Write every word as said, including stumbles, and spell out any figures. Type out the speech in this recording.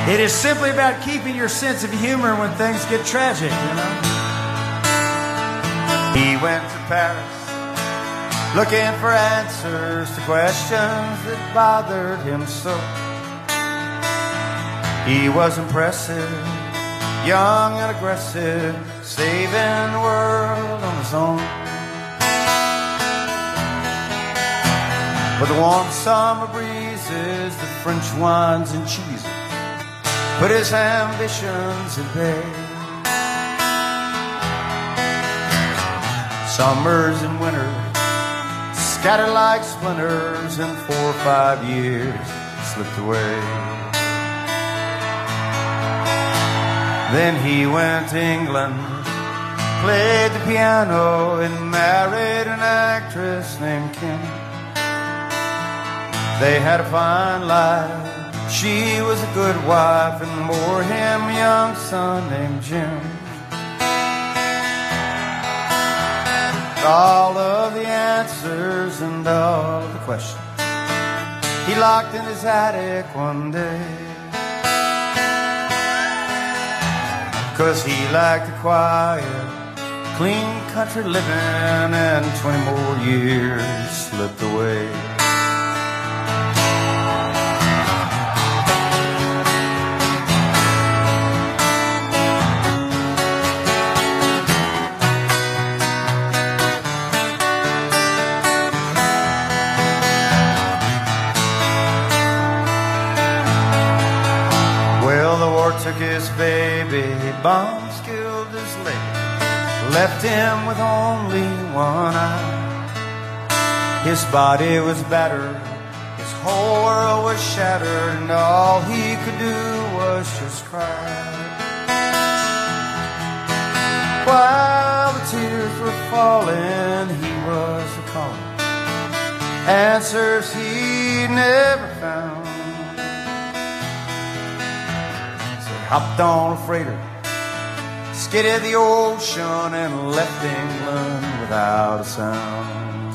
It is simply about keeping your sense of humor when things get tragic, you know. He went to Paris looking for answers to questions that bothered him so. He was impressive, young and aggressive, saving the world on his own. With the warm summer breezes, the French wines and cheeses put his ambitions at bay. Summers and winters scattered like splinters, and four or five years slipped away. Then he went to England, played the piano, and married an actress named Kim. They had a fine life, she was a good wife, and bore him a young son named Jim. All of the answers and all of the questions he locked in his attic one day, 'cause he liked the quiet, clean country living, and twenty more years slipped away. Took his baby, bombs killed his lady, left him with only one eye. His body was battered, his whole world was shattered, and all he could do was just cry. While the tears were falling, he was a-calling answers he never found. Hopped on a freighter, skidded the ocean, and left England without a sound.